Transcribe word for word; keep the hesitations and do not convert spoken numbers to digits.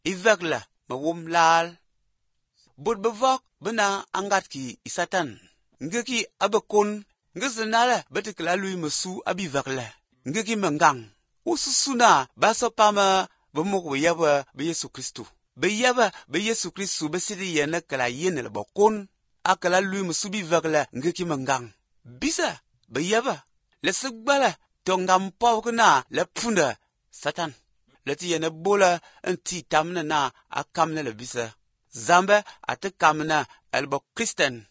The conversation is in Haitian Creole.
I vek la ma wum laal. But bevok bena angat ki I Satan. Ngeki abekon ngezenala betekla lui mesu abi vek la. Ngeki mengang. Ususuna basopama bemok beyaba be Yesu Kristu. Beyaba be Yesu Kristu besidi yene kala yene le bokon. Akala lui mesu bi vek la ngeki mengang. Bisa beyaba le segbala tongam pawkna le punda Satan. Leti yene bola nti tamna na akamna le bisa. Zambe ate kamna elbo Kristen.